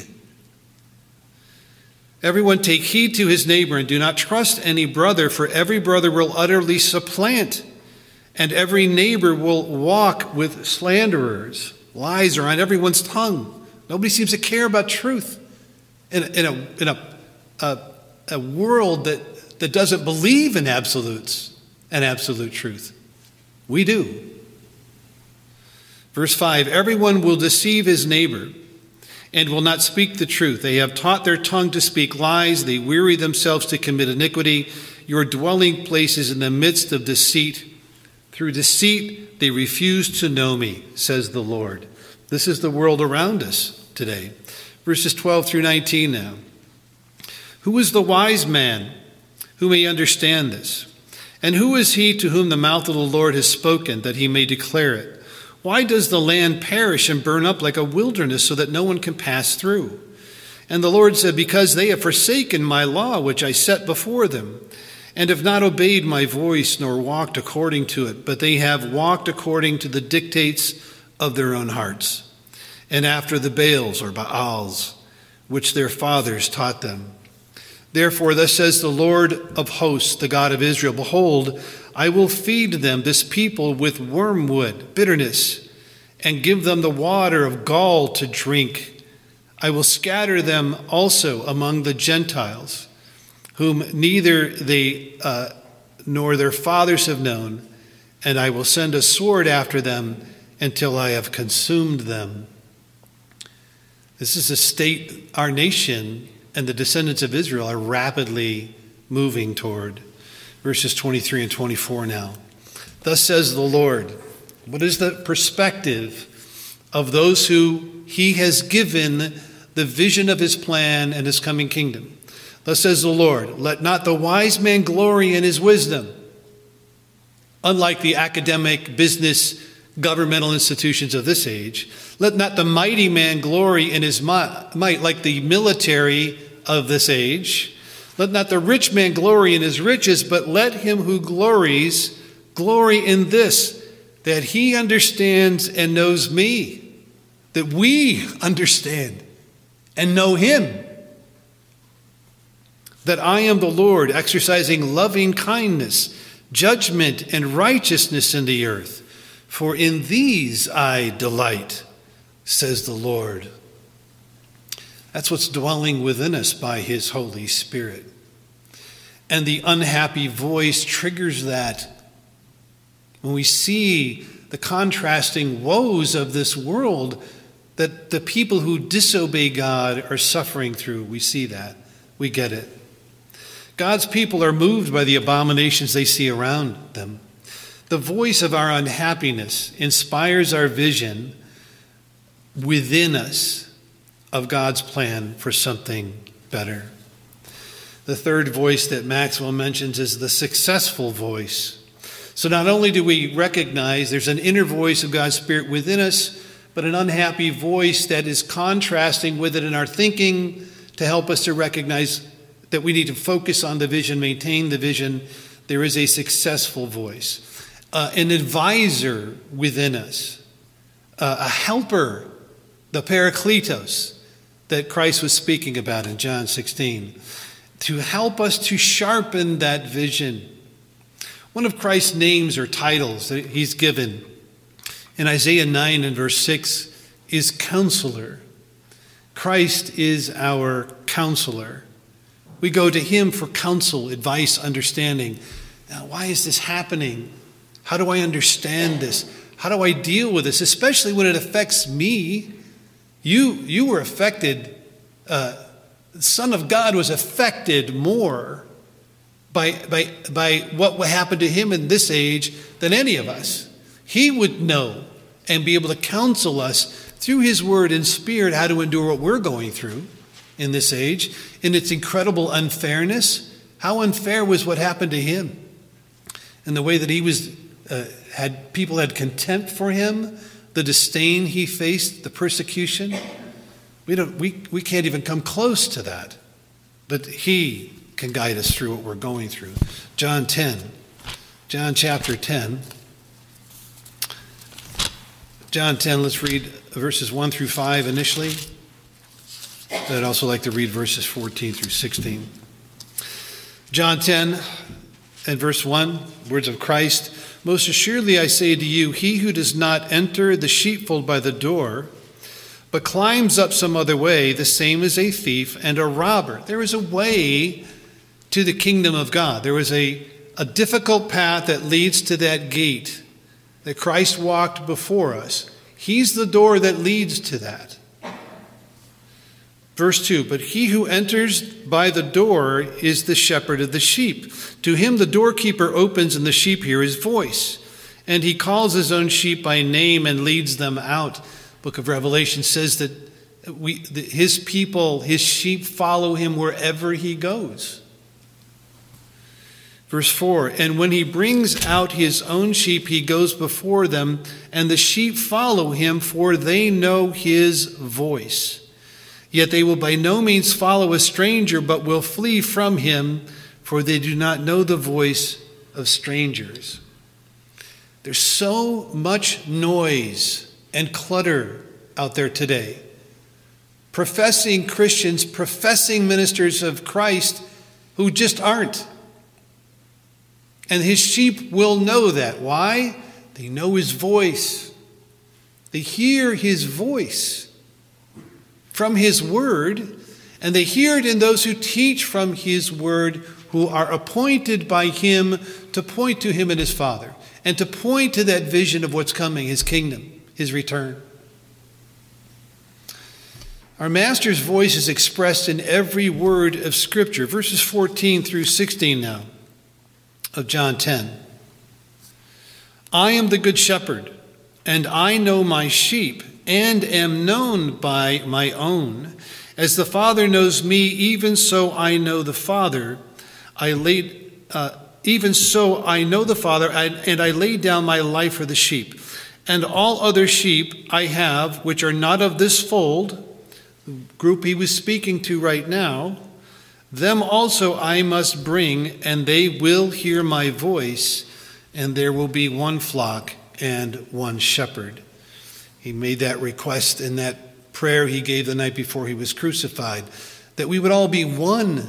Everyone take heed to his neighbor, and do not trust any brother, for every brother will utterly supplant, and every neighbor will walk with slanderers. Lies are on everyone's tongue. Nobody seems to care about truth in a, in a, in a, a, a world that, that doesn't believe in absolutes and absolute truth. We do. Verse five, everyone will deceive his neighbor and will not speak the truth. They have taught their tongue to speak lies. They weary themselves to commit iniquity. Your dwelling place is in the midst of deceit. Through deceit, they refuse to know me, says the Lord. This is the world around us today. Verses twelve through nineteen now. Who is the wise man who may understand this? And who is he to whom the mouth of the Lord has spoken, that he may declare it? Why does the land perish and burn up like a wilderness, so that no one can pass through? And the Lord said, because they have forsaken my law, which I set before them, and have not obeyed my voice, nor walked according to it, but they have walked according to the dictates of their own hearts, and after the Baals or Baals, which their fathers taught them. Therefore, thus says the Lord of hosts, the God of Israel, behold, I will feed them, this people, with wormwood, bitterness, and give them the water of gall to drink. I will scatter them also among the Gentiles, whom neither they uh, nor their fathers have known, and I will send a sword after them until I have consumed them. This is a state our nation and the descendants of Israel are rapidly moving toward. Verses twenty-three and twenty-four now. Thus says the Lord. What is the perspective of those who he has given the vision of his plan and his coming kingdom? Thus says the Lord, let not the wise man glory in his wisdom. Unlike the academic, business, governmental institutions of this age, let not the mighty man glory in his might, like the military of this age. Let not the rich man glory in his riches, but let him who glories glory in this, that he understands and knows me, that we understand and know him, that I am the Lord, exercising loving kindness, judgment, and righteousness in the earth. For in these I delight, says the Lord. That's what's dwelling within us by his Holy Spirit. And the unhappy voice triggers that. When we see the contrasting woes of this world that the people who disobey God are suffering through, we see that. We get it. God's people are moved by the abominations they see around them. The voice of our unhappiness inspires our vision within us of God's plan for something better. The third voice that Maxwell mentions is the successful voice. So not only do we recognize there's an inner voice of God's Spirit within us, but an unhappy voice that is contrasting with it in our thinking to help us to recognize that we need to focus on the vision, maintain the vision. There is a successful voice. Uh, an advisor within us, uh, a helper, the Parakletos that Christ was speaking about in John sixteen, to help us to sharpen that vision. One of Christ's names or titles that he's given in Isaiah nine and verse six is Counselor. Christ is our counselor. We go to him for counsel, advice, understanding. Now, why is this happening? How do I understand this? How do I deal with this, especially when it affects me? You, you were affected, uh, the Son of God was affected more by, by, by what happened to him in this age than any of us. He would know and be able to counsel us through his word and spirit how to endure what we're going through in this age, in its incredible unfairness. How unfair was what happened to him? And the way that he was, uh, had people had contempt for him, the disdain he faced, the persecution. We don't, we, we can't even come close to that. But he can guide us through what we're going through. John ten, John chapter ten. John ten, let's read verses one through five initially. But I'd also like to read verses fourteen through sixteen. John ten and verse one, words of Christ. Most assuredly I say to you, he who does not enter the sheepfold by the door, but climbs up some other way, the same is a thief and a robber. There is a way to the kingdom of God. There is a, a difficult path that leads to that gate that Christ walked before us. He's the door that leads to that. Verse two, but he who enters by the door is the shepherd of the sheep. To him the doorkeeper opens, and the sheep hear his voice. And he calls his own sheep by name and leads them out. Book of Revelation says that we, his people, his sheep follow him wherever he goes. Verse four, and when he brings out his own sheep, he goes before them, and the sheep follow him, for they know his voice. Yet they will by no means follow a stranger, but will flee from him, for they do not know the voice of strangers. There's so much noise and clutter out there today. Professing Christians, professing ministers of Christ who just aren't. And his sheep will know that. Why? They know his voice. They hear his voice from his word, and they hear it in those who teach from his word, who are appointed by him to point to him and his Father, and to point to that vision of what's coming, his kingdom, his return. Our Master's voice is expressed in every word of Scripture. Verses fourteen through sixteen now of John ten. I am the good shepherd, and I know my sheep, and am known by my own. As the Father knows me, even so I know the Father. I laid, uh, even so I know the Father, and I lay down my life for the sheep. And all other sheep I have, which are not of this fold, the group he was speaking to right now, them also I must bring, and they will hear my voice, and there will be one flock and one shepherd. He made that request in that prayer he gave the night before he was crucified, that we would all be one,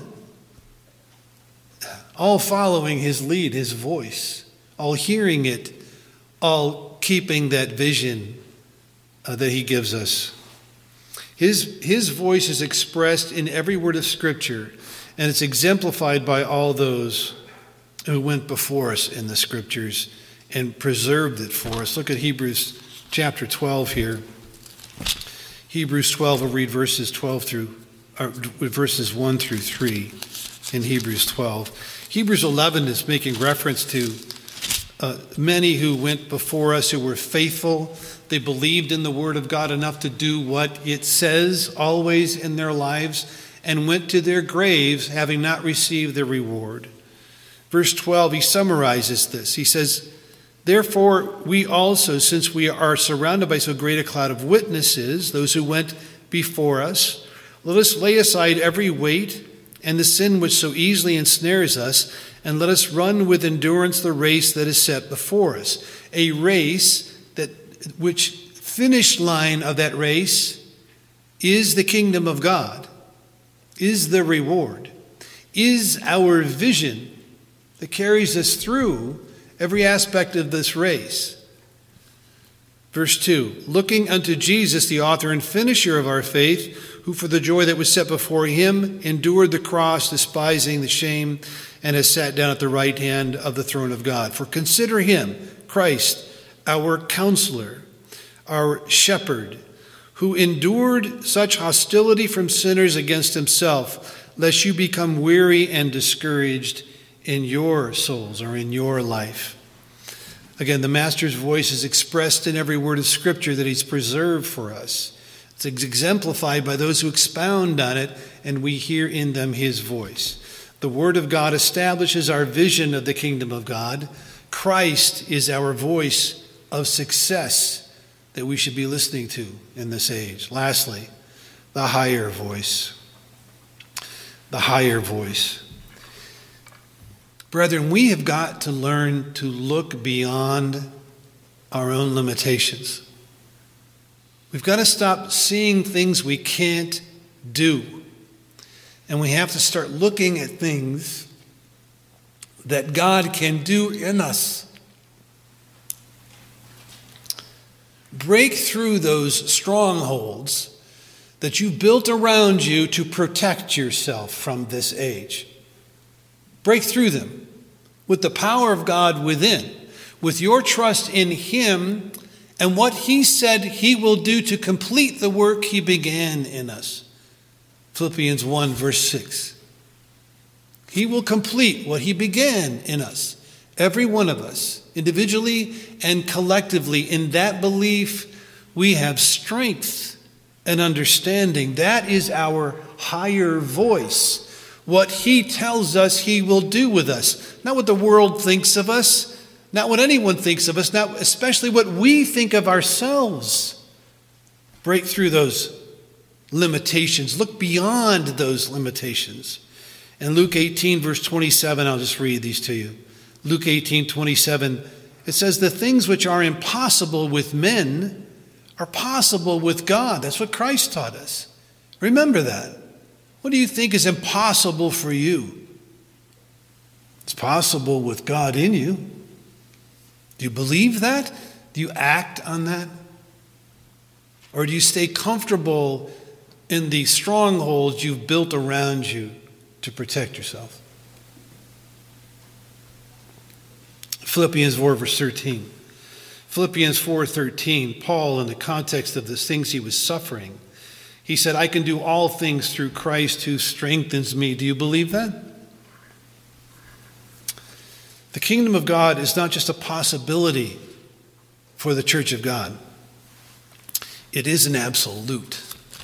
all following his lead, his voice, all hearing it, all keeping that vision uh, that he gives us. His, his voice is expressed in every word of Scripture, and it's exemplified by all those who went before us in the Scriptures and preserved it for us. Look at Hebrews chapter twelve here. Hebrews twelve, we'll read verses twelve through, or verses one through three in Hebrews twelve. Hebrews eleven is making reference to uh, many who went before us who were faithful. They believed in the Word of God enough to do what it says always in their lives, and went to their graves having not received their reward. Verse twelve, he summarizes this. He says, therefore we also, since we are surrounded by so great a cloud of witnesses, those who went before us, let us lay aside every weight and the sin which so easily ensnares us, and let us run with endurance the race that is set before us. A race that which finish line of that race is the kingdom of God, is the reward, is our vision that carries us through every aspect of this race. Verse two, looking unto Jesus, the author and finisher of our faith, who for the joy that was set before him endured the cross, despising the shame, and has sat down at the right hand of the throne of God. For consider him, Christ, our counselor, our shepherd, who endured such hostility from sinners against himself, lest you become weary and discouraged in your souls or in your life. Again, the Master's voice is expressed in every word of Scripture that he's preserved for us. It's exemplified by those who expound on it, and we hear in them his voice. The Word of God establishes our vision of the kingdom of God. Christ is our voice of success that we should be listening to in this age. Lastly, the higher voice. The higher voice. Brethren, we have got to learn to look beyond our own limitations. We've got to stop seeing things we can't do. And we have to start looking at things that God can do in us. Break through those strongholds that you've built around you to protect yourself from this age. Break through them with the power of God within, with your trust in him and what he said he will do to complete the work he began in us. Philippians one, verse six. He will complete what he began in us, every one of us, individually and collectively. In that belief, we have strength and understanding. That is our higher voice. What he tells us he will do with us. Not what the world thinks of us, not what anyone thinks of us, not especially what we think of ourselves. Break through those limitations. Look beyond those limitations. In Luke eighteen, verse twenty-seven, I'll just read these to you. Luke eighteen, twenty-seven, it says, the things which are impossible with men are possible with God. That's what Christ taught us. Remember that. What do you think is impossible for you? It's possible with God in you. Do you believe that? Do you act on that? Or do you stay comfortable in the strongholds you've built around you to protect yourself? Philippians four, verse thirteen. Philippians four thirteen, Paul, in the context of the things he was suffering, he said, I can do all things through Christ who strengthens me. Do you believe that? The kingdom of God is not just a possibility for the church of God. It is an absolute.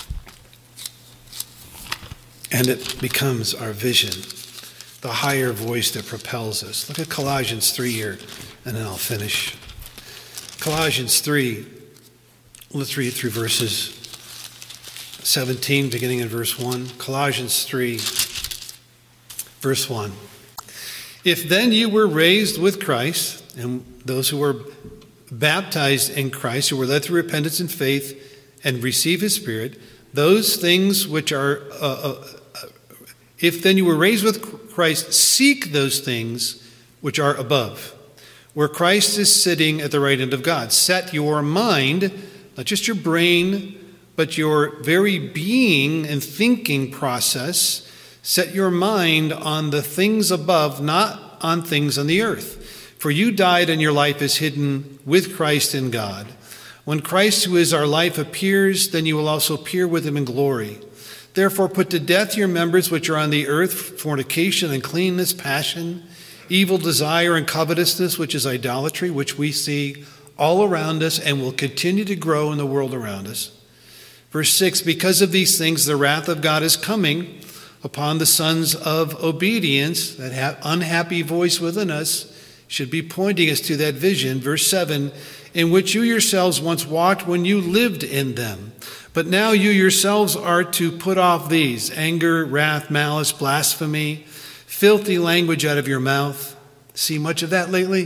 And it becomes our vision, the higher voice that propels us. Look at Colossians three here, and then I'll finish. Colossians three, let's read through verses seventeen, beginning in verse one. Colossians three, verse one. If then you were raised with Christ, and those who were baptized in Christ, who were led through repentance and faith and receive his Spirit, those things which are, uh, uh, if then you were raised with Christ, seek those things which are above, where Christ is sitting at the right hand of God. Set your mind, not just your brain, but your very being and thinking process, set your mind on the things above, not on things on the earth. For you died and your life is hidden with Christ in God. When Christ, who is our life, appears, then you will also appear with him in glory. Therefore put to death your members which are on the earth, fornication, uncleanness, passion, evil desire, and covetousness, which is idolatry, which we see all around us and will continue to grow in the world around us. Verse six, because of these things the wrath of God is coming upon the sons of obedience. That unhappy voice within us should be pointing us to that vision. Verse seven, in which you yourselves once walked when you lived in them. But now you yourselves are to put off these: anger, wrath, malice, blasphemy, filthy language out of your mouth. See much of that lately?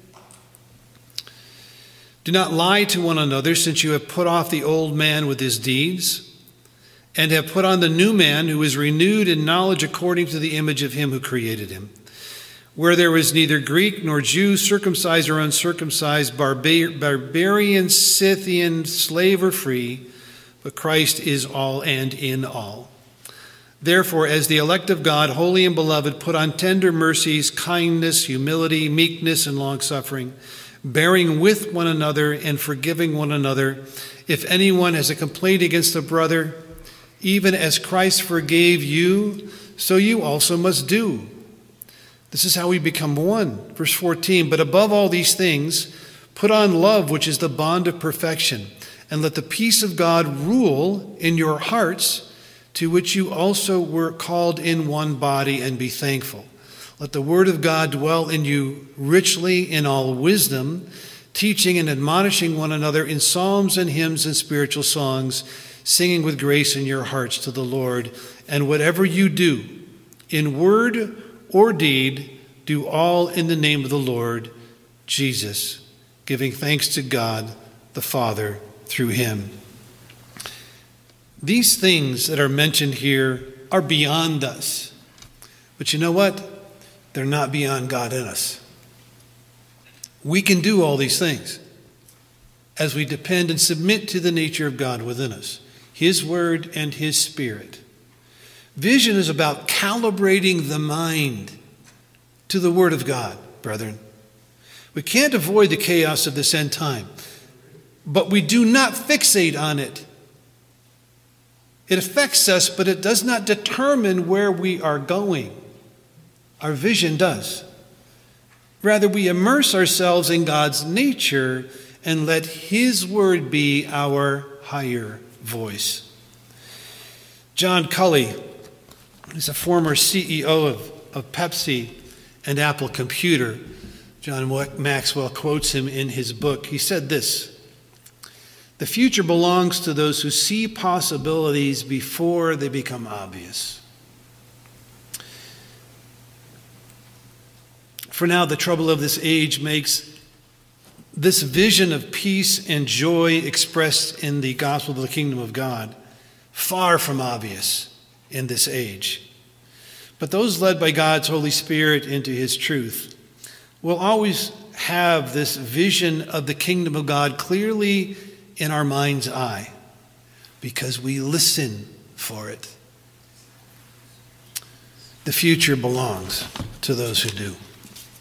Do not lie to one another, since you have put off the old man with his deeds, and have put on the new man, who is renewed in knowledge according to the image of him who created him. Where there is neither Greek nor Jew, circumcised or uncircumcised, barbar- barbarian, Scythian, slave or free, but Christ is all and in all. Therefore, as the elect of God, holy and beloved, put on tender mercies, kindness, humility, meekness, and long-suffering, bearing with one another and forgiving one another. If anyone has a complaint against a brother, even as Christ forgave you, so you also must do. This is how we become one. Verse fourteen, but above all these things, put on love, which is the bond of perfection, and let the peace of God rule in your hearts, to which you also were called in one body, and be thankful. Let the word of God dwell in you richly in all wisdom, teaching and admonishing one another in psalms and hymns and spiritual songs, singing with grace in your hearts to the Lord. And whatever you do, in word or deed, do all in the name of the Lord Jesus, giving thanks to God the Father through him. These things that are mentioned here are beyond us. But you know what? They're not beyond God in us. We can do all these things as we depend and submit to the nature of God within us, his word and his spirit. Vision is about calibrating the mind to the word of God, brethren. We can't avoid the chaos of this end time, but we do not fixate on it. It affects us, but it does not determine where we are going. Our vision does. Rather, we immerse ourselves in God's nature and let his word be our higher voice. John Cully is a former C E O of, of Pepsi and Apple Computer. John Maxwell quotes him in his book. He said this: "The future belongs to those who see possibilities before they become obvious." For now, the trouble of this age makes this vision of peace and joy expressed in the gospel of the kingdom of God far from obvious in this age. But those led by God's Holy Spirit into his truth will always have this vision of the kingdom of God clearly in our mind's eye because we listen for it. The future belongs to those who do.